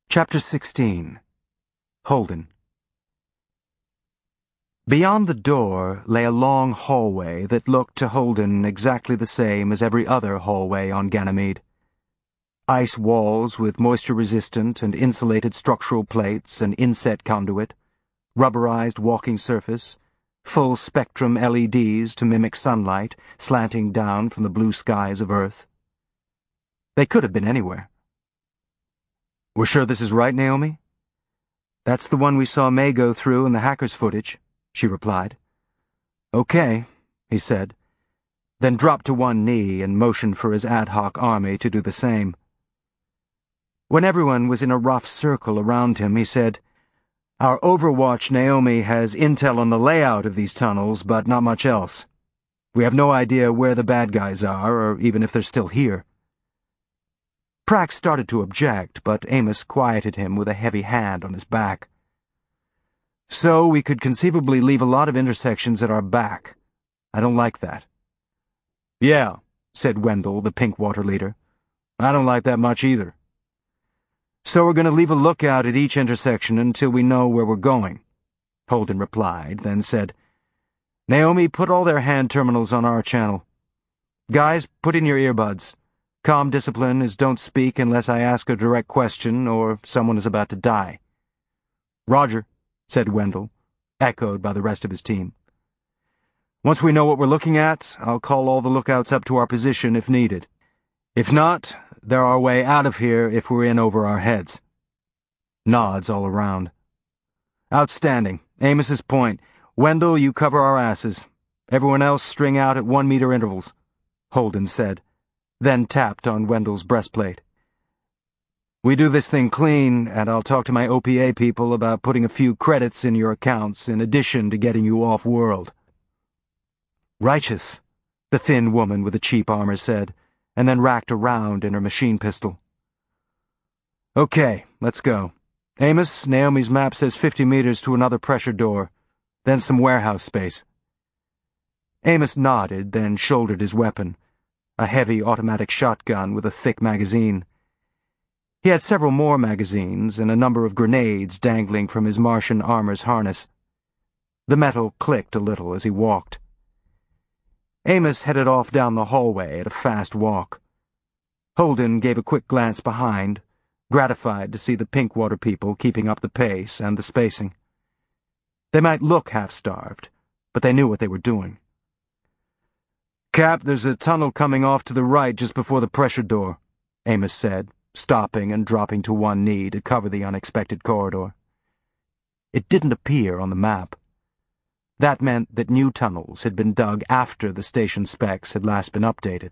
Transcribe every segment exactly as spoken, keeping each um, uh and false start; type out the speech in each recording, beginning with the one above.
Chapter sixteen. Holden. Beyond the door lay a long hallway that looked to Holden exactly the same as every other hallway on Ganymede. Ice walls with moisture-resistant and insulated structural plates and inset conduit, rubberized walking surface, full-spectrum L E Ds to mimic sunlight slanting down from the blue skies of Earth. They could have been anywhere. "We're sure this is right, Naomi?" "That's the one we saw May go through in the hacker's footage," she replied. "Okay," he said, then dropped to one knee and motioned for his ad hoc army to do the same. When everyone was in a rough circle around him, he said, "Our Overwatch Naomi has intel on the layout of these tunnels, but not much else. We have no idea where the bad guys are, or even if they're still here." Prax started to object, but Amos quieted him with a heavy hand on his back. "So we could conceivably leave a lot of intersections at our back. I don't like that." "Yeah," said Wendell, the Pinkwater leader. "I don't like that much either." "So we're going to leave a lookout at each intersection until we know where we're going," Holden replied, then said, "Naomi, put all their hand terminals on our channel. Guys, put in your earbuds. Calm discipline is don't speak unless I ask a direct question or someone is about to die." "Roger," said Wendell, echoed by the rest of his team. "Once we know what we're looking at, I'll call all the lookouts up to our position if needed. If not, they're our way out of here if we're in over our heads." Nods all around. "Outstanding. Amos's point. Wendell, you cover our asses. Everyone else string out at one-meter intervals," Holden said, then tapped on Wendell's breastplate. "We do this thing clean, and I'll talk to my O P A people about putting a few credits in your accounts in addition to getting you off-world." "Righteous," the thin woman with the cheap armor said, and then racked around in her machine pistol. "Okay, let's go. Amos, Naomi's map says fifty meters to another pressure door, then some warehouse space." Amos nodded, then shouldered his weapon, a heavy automatic shotgun with a thick magazine. He had several more magazines and a number of grenades dangling from his Martian armor's harness. The metal clicked a little as he walked. Amos headed off down the hallway at a fast walk. Holden gave a quick glance behind, gratified to see the Pinkwater people keeping up the pace and the spacing. They might look half-starved, but they knew what they were doing. "Cap, there's a tunnel coming off to the right just before the pressure door," Amos said, stopping and dropping to one knee to cover the unexpected corridor. It didn't appear on the map. That meant that new tunnels had been dug after the station specs had last been updated.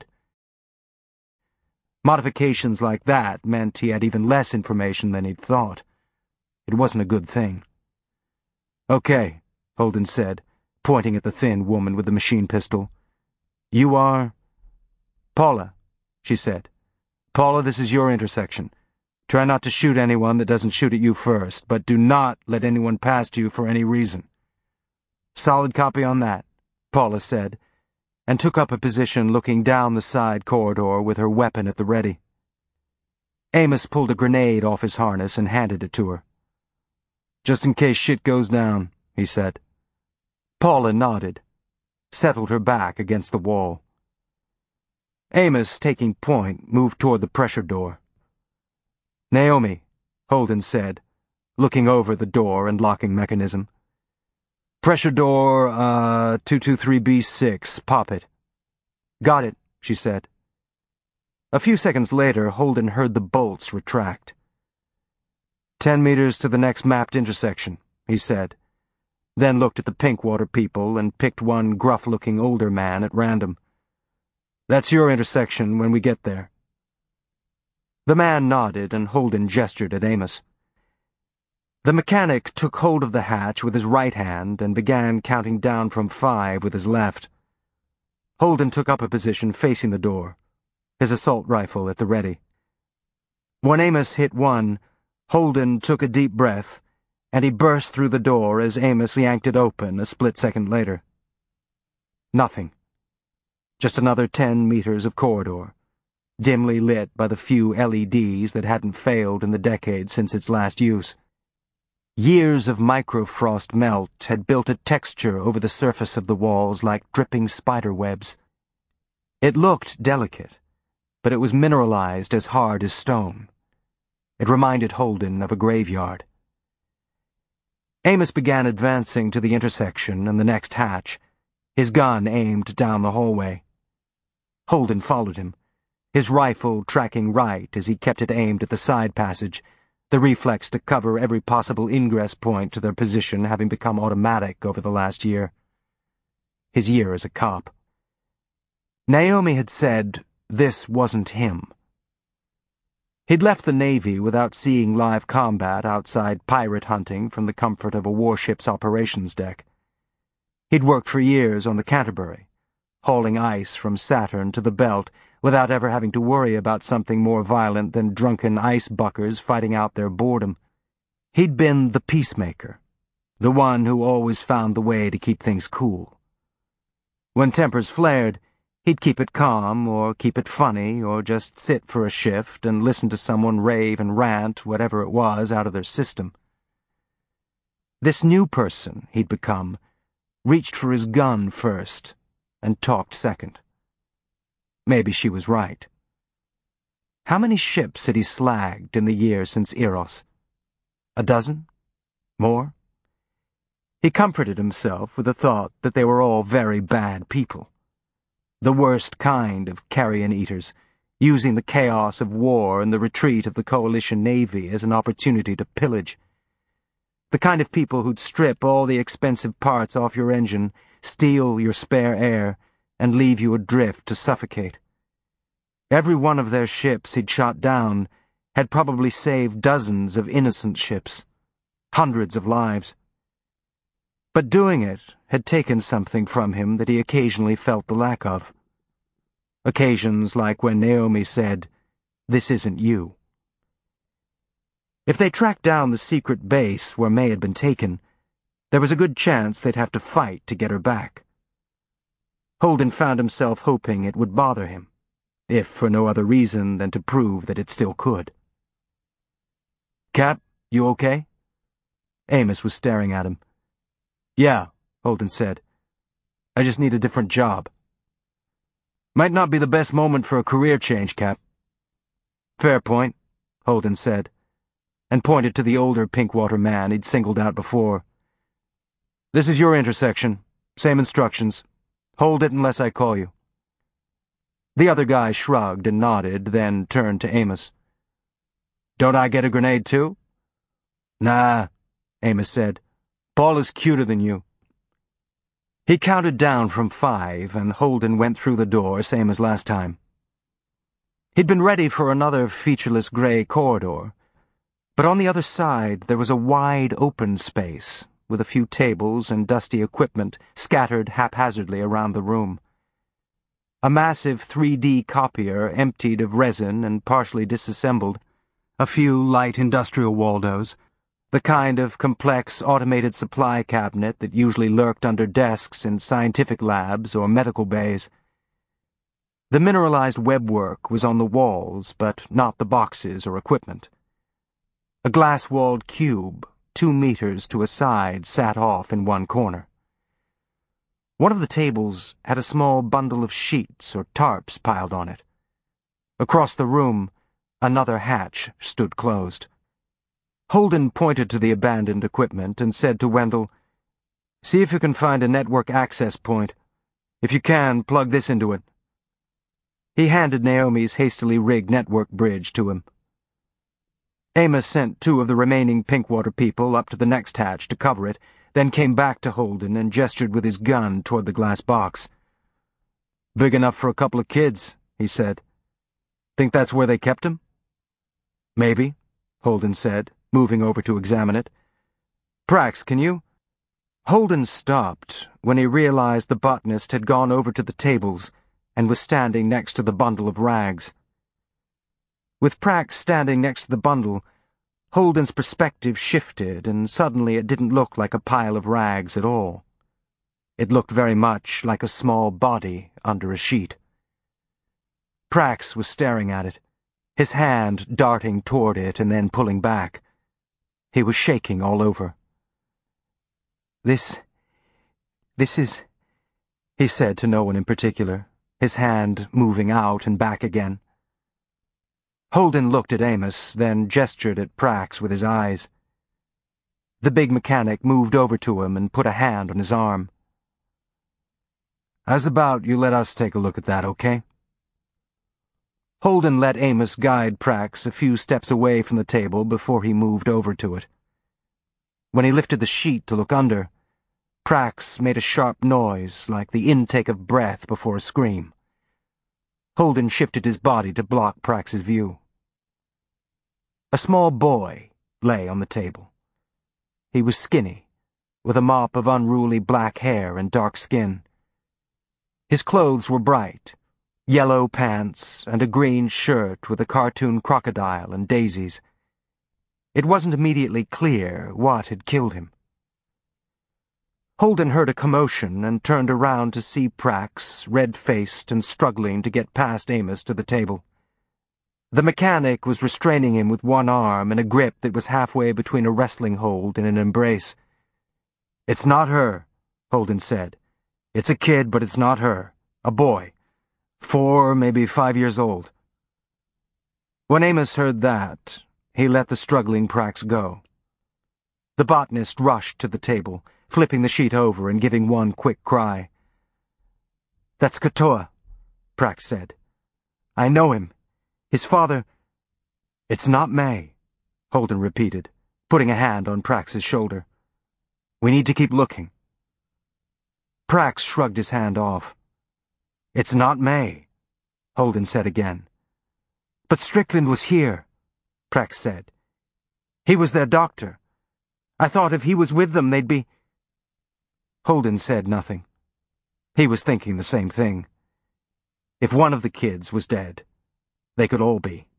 Modifications like that meant he had even less information than he'd thought. It wasn't a good thing. "Okay," Holden said, pointing at the thin woman with the machine pistol. "You are—" "Paula," she said. "Paula, this is your intersection. Try not to shoot anyone that doesn't shoot at you first, but do not let anyone past you for any reason." "Solid copy on that," Paula said, and took up a position looking down the side corridor with her weapon at the ready. Amos pulled a grenade off his harness and handed it to her. "Just in case shit goes down," he said. Paula nodded, settled her back against the wall. Amos, taking point, moved toward the pressure door. "Naomi," Holden said, looking over the door and locking mechanism. "Pressure door, uh, two two three B six, pop it." "Got it," she said. A few seconds later, Holden heard the bolts retract. Ten meters to the next mapped intersection," he said, then looked at the Pinkwater people and picked one gruff-looking older man at random. "That's your intersection when we get there." The man nodded, and Holden gestured at Amos. The mechanic took hold of the hatch with his right hand and began counting down from five with his left. Holden took up a position facing the door, his assault rifle at the ready. When Amos hit one, Holden took a deep breath, and he burst through the door as Amos yanked it open a split second later. Nothing. Just another ten meters of corridor, dimly lit by the few L E Ds that hadn't failed in the decade since its last use. Years of microfrost melt had built a texture over the surface of the walls like dripping spider webs. It looked delicate, but it was mineralized as hard as stone. It reminded Holden of a graveyard. Amos began advancing to the intersection and the next hatch, his gun aimed down the hallway. Holden followed him, his rifle tracking right as he kept it aimed at the side passage, the reflex to cover every possible ingress point to their position having become automatic over the last year. His year as a cop. Naomi had said this wasn't him. He'd left the Navy without seeing live combat outside pirate hunting from the comfort of a warship's operations deck. He'd worked for years on the Canterbury, hauling ice from Saturn to the Belt without ever having to worry about something more violent than drunken ice buckers fighting out their boredom. He'd been the peacemaker, the one who always found the way to keep things cool. When tempers flared, he'd keep it calm, or keep it funny, or just sit for a shift and listen to someone rave and rant whatever it was out of their system. This new person he'd become reached for his gun first and talked second. Maybe she was right. How many ships had he slagged in the year since Eros? A dozen? More? He comforted himself with the thought that they were all very bad people. The worst kind of carrion-eaters, using the chaos of war and the retreat of the coalition navy as an opportunity to pillage. The kind of people who'd strip all the expensive parts off your engine, steal your spare air, and leave you adrift to suffocate. Every one of their ships he'd shot down had probably saved dozens of innocent ships, hundreds of lives. But doing it had taken something from him that he occasionally felt the lack of. Occasions like when Naomi said, "This isn't you." If they tracked down the secret base where May had been taken, there was a good chance they'd have to fight to get her back. Holden found himself hoping it would bother him, if for no other reason than to prove that it still could. "Cap, you okay?" Amos was staring at him. "Yeah," Holden said. "I just need a different job." "Might not be the best moment for a career change, Cap." "Fair point," Holden said, and pointed to the older Pinkwater man he'd singled out before. "This is your intersection. Same instructions. Hold it unless I call you." The other guy shrugged and nodded, then turned to Amos. "Don't I get a grenade too?" "Nah," Amos said. "Paul is cuter than you." He counted down from five, and Holden went through the door, same as last time. He'd been ready for another featureless gray corridor, but on the other side there was a wide open space, with a few tables and dusty equipment scattered haphazardly around the room. A massive three D copier emptied of resin and partially disassembled, a few light industrial Waldos, the kind of complex automated supply cabinet that usually lurked under desks in scientific labs or medical bays. The mineralized webwork was on the walls, but not the boxes or equipment. A glass-walled cube, two meters to a side, sat off in one corner. One of the tables had a small bundle of sheets or tarps piled on it. Across the room, another hatch stood closed. Holden pointed to the abandoned equipment and said to Wendell, "See if you can find a network access point. If you can, plug this into it." He handed Naomi's hastily rigged network bridge to him. Amos sent two of the remaining Pinkwater people up to the next hatch to cover it, then came back to Holden and gestured with his gun toward the glass box. "Big enough for a couple of kids," he said. "Think that's where they kept him?" "Maybe," Holden said, moving over to examine it. "Prax, can you—" Holden stopped when he realized the botanist had gone over to the tables and was standing next to the bundle of rags. With Prax standing next to the bundle, Holden's perspective shifted, and suddenly it didn't look like a pile of rags at all. It looked very much like a small body under a sheet. Prax was staring at it, his hand darting toward it and then pulling back. He was shaking all over. This... this is... he said to no one in particular, his hand moving out and back again. Holden looked at Amos, then gestured at Prax with his eyes. The big mechanic moved over to him and put a hand on his arm. "How's about you let us take a look at that, okay?" Holden let Amos guide Prax a few steps away from the table before he moved over to it. When he lifted the sheet to look under, Prax made a sharp noise like the intake of breath before a scream. Holden shifted his body to block Prax's view. A small boy lay on the table. He was skinny, with a mop of unruly black hair and dark skin. His clothes were bright, yellow pants and a green shirt with a cartoon crocodile and daisies. It wasn't immediately clear what had killed him. Holden heard a commotion and turned around to see Prax, red-faced and struggling to get past Amos to the table. The mechanic was restraining him with one arm in a grip that was halfway between a wrestling hold and an embrace. "It's not her," Holden said. "It's a kid, but it's not her. A boy. Four, maybe five years old." When Amos heard that, he let the struggling Prax go. The botanist rushed to the table, flipping the sheet over and giving one quick cry. "That's Katoa," Prax said. "I know him. His father—" "It's not May," Holden repeated, putting a hand on Prax's shoulder. "We need to keep looking." Prax shrugged his hand off. "It's not May," Holden said again. "But Strickland was here," Prax said. "He was their doctor. I thought if he was with them, they'd be—" Holden said nothing. He was thinking the same thing. If one of the kids was dead, they could all be.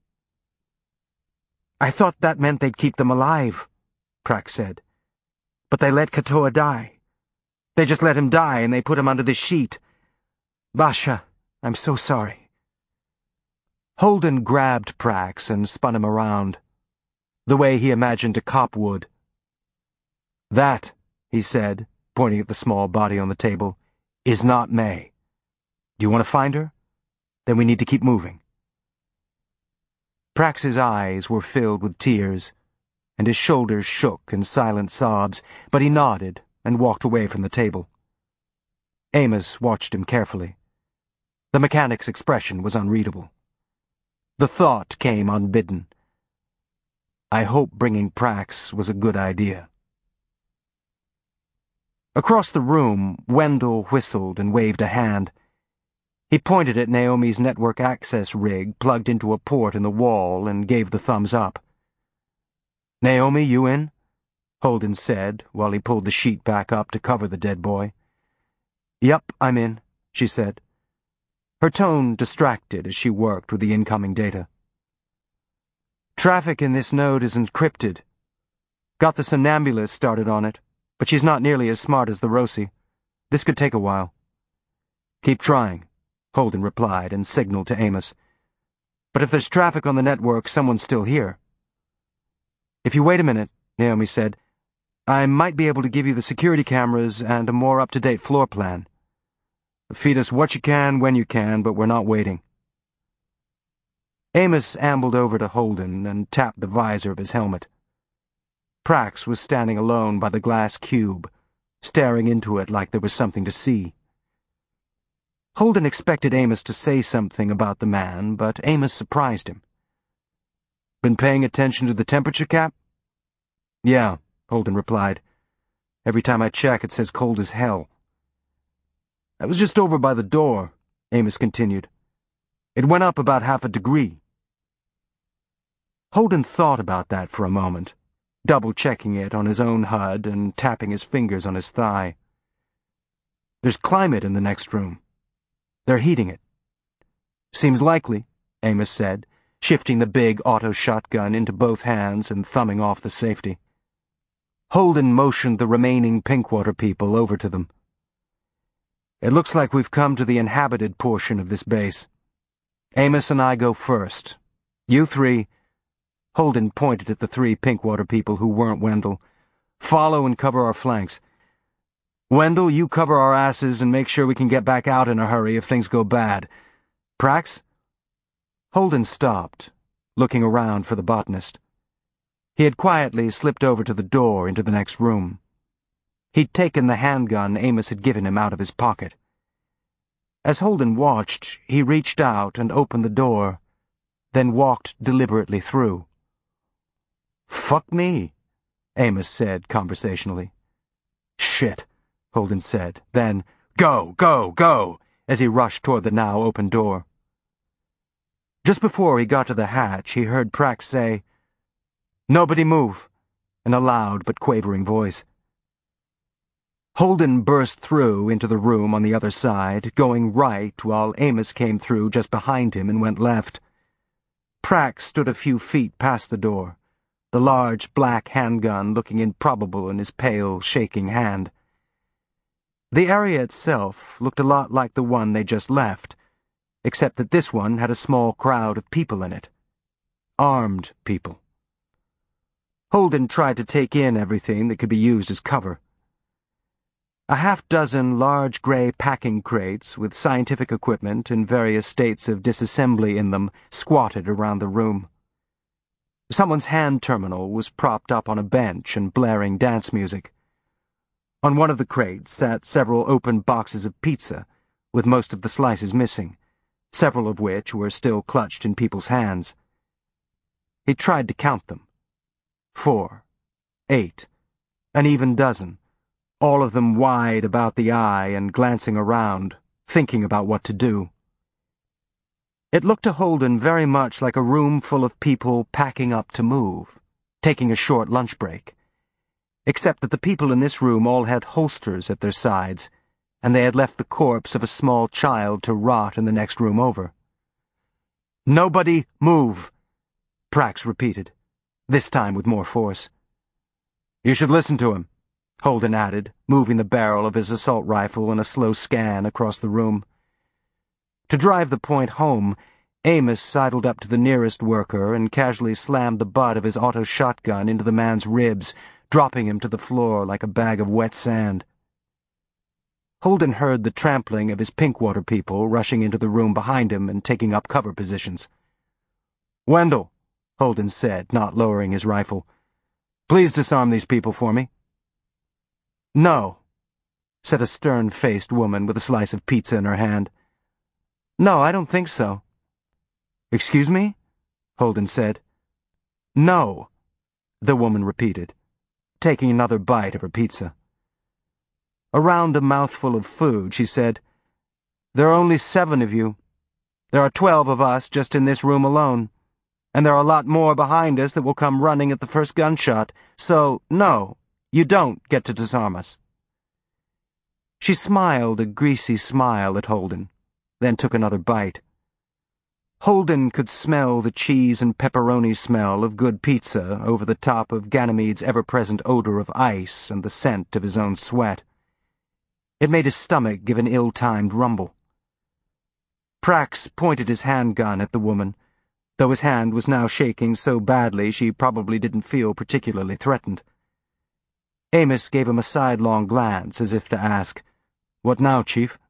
"I thought that meant they'd keep them alive," Prax said. "But they let Katoa die. They just let him die and they put him under this sheet. Basha, I'm so sorry." Holden grabbed Prax and spun him around, the way he imagined a cop would. "That," he said, pointing at the small body on the table, "is not May. Do you want to find her? Then we need to keep moving." Prax's eyes were filled with tears, and his shoulders shook in silent sobs, but he nodded and walked away from the table. Amos watched him carefully. The mechanic's expression was unreadable. The thought came unbidden. I hope bringing Prax was a good idea. Across the room, Wendell whistled and waved a hand. He pointed at Naomi's network access rig plugged into a port in the wall and gave the thumbs up. "Naomi, you in?" Holden said while he pulled the sheet back up to cover the dead boy. "Yep, I'm in," she said. Her tone distracted as she worked with the incoming data. "Traffic in this node is encrypted. Got the Somnambulist started on it, but she's not nearly as smart as the Roci. This could take a while." "Keep trying," Holden replied and signaled to Amos. "But if there's traffic on the network, someone's still here." "If you wait a minute," Naomi said, "I might be able to give you the security cameras and a more up-to-date floor plan. Feed us what you can, when you can, but we're not waiting." Amos ambled over to Holden and tapped the visor of his helmet. Prax was standing alone by the glass cube, staring into it like there was something to see. Holden expected Amos to say something about the man, but Amos surprised him. "Been paying attention to the temperature cap?" "Yeah," Holden replied. "Every time I check, it says cold as hell." "I was just over by the door," Amos continued. "It went up about half a degree." Holden thought about that for a moment, double-checking it on his own H U D and tapping his fingers on his thigh. "There's climate in the next room. They're heating it." "Seems likely," Amos said, shifting the big auto shotgun into both hands and thumbing off the safety. Holden motioned the remaining Pinkwater people over to them. "It looks like we've come to the inhabited portion of this base." Amos and I go first. You three—" Holden pointed at the three Pinkwater people who weren't Wendell. "Follow and cover our flanks. Wendell, you cover our asses and make sure we can get back out in a hurry if things go bad. Prax?" Holden stopped, looking around for the botanist. He had quietly slipped over to the door into the next room. He'd taken the handgun Amos had given him out of his pocket. As Holden watched, he reached out and opened the door, then walked deliberately through. "Fuck me," Amos said conversationally. "Shit," Holden said, then, "Go, go, go," as he rushed toward the now open door. Just before he got to the hatch, he heard Prax say, "Nobody move," in a loud but quavering voice. Holden burst through into the room on the other side, going right while Amos came through just behind him and went left. Prax stood a few feet past the door, the large black handgun looking improbable in his pale, shaking hand. The area itself looked a lot like the one they just left, except that this one had a small crowd of people in it. Armed people. Holden tried to take in everything that could be used as cover. A half-dozen large gray packing crates with scientific equipment in various states of disassembly in them squatted around the room. Someone's hand terminal was propped up on a bench and blaring dance music. On one of the crates sat several open boxes of pizza, with most of the slices missing, several of which were still clutched in people's hands. He tried to count them. Four. Eight. An even dozen. All of them wide about the eye and glancing around, thinking about what to do. It looked to Holden very much like a room full of people packing up to move, taking a short lunch break, except that the people in this room all had holsters at their sides, and they had left the corpse of a small child to rot in the next room over. "Nobody move," Prax repeated, this time with more force. "You should listen to him," Holden added, moving the barrel of his assault rifle in a slow scan across the room. To drive the point home, Amos sidled up to the nearest worker and casually slammed the butt of his auto shotgun into the man's ribs, dropping him to the floor like a bag of wet sand. Holden heard the trampling of his Pinkwater people rushing into the room behind him and taking up cover positions. "Wendell," Holden said, not lowering his rifle, "please disarm these people for me." "No," said a stern-faced woman with a slice of pizza in her hand. "No, I don't think so." "Excuse me?" Holden said. "No," the woman repeated, taking another bite of her pizza. Around a mouthful of food, she said, "There are only seven of you. There are twelve of us just in this room alone, and there are a lot more behind us that will come running at the first gunshot, so, no, you don't get to disarm us." She smiled a greasy smile at Holden, then took another bite. Holden could smell the cheese and pepperoni smell of good pizza over the top of Ganymede's ever-present odor of ice and the scent of his own sweat. It made his stomach give an ill-timed rumble. Prax pointed his handgun at the woman, though his hand was now shaking so badly she probably didn't feel particularly threatened. Amos gave him a sidelong glance as if to ask, "What now, Chief?"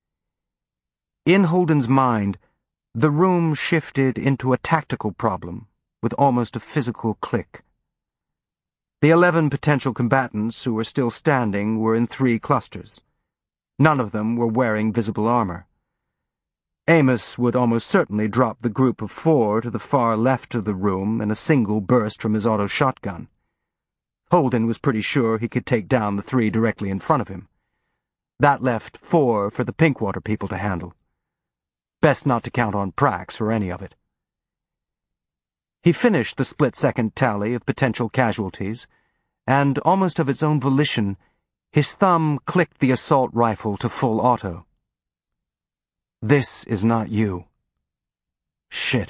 In Holden's mind, the room shifted into a tactical problem with almost a physical click. The eleven potential combatants who were still standing were in three clusters. None of them were wearing visible armor. Amos would almost certainly drop the group of four to the far left of the room in a single burst from his auto shotgun. Holden was pretty sure he could take down the three directly in front of him. That left four for the Pinkwater people to handle. Best not to count on Prax for any of it. He finished the split-second tally of potential casualties, and, almost of its own volition, his thumb clicked the assault rifle to full auto. "This is not you." Shit.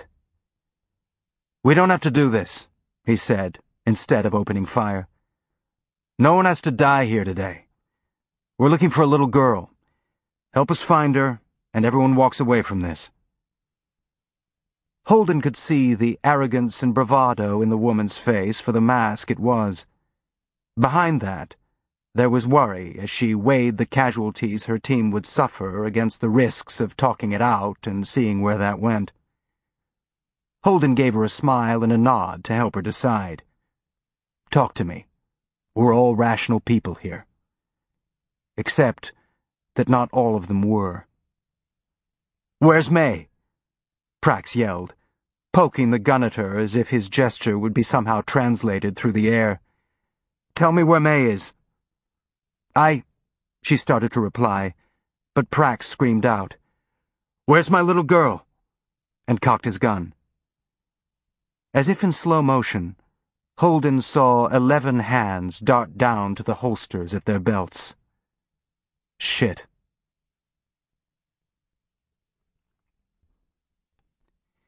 "We don't have to do this," he said, instead of opening fire. "No one has to die here today. We're looking for a little girl. Help us find her, and everyone walks away from this." Holden could see the arrogance and bravado in the woman's face for the mask it was. Behind that, there was worry as she weighed the casualties her team would suffer against the risks of talking it out and seeing where that went. Holden gave her a smile and a nod to help her decide. "Talk to me. We're all rational people here." Except that not all of them were. "Where's May?" Prax yelled, poking the gun at her as if his gesture would be somehow translated through the air. "Tell me where May is." I... She started to reply, but Prax screamed out, "Where's my little girl?" and cocked his gun. As if in slow motion, Holden saw eleven hands dart down to the holsters at their belts. Shit.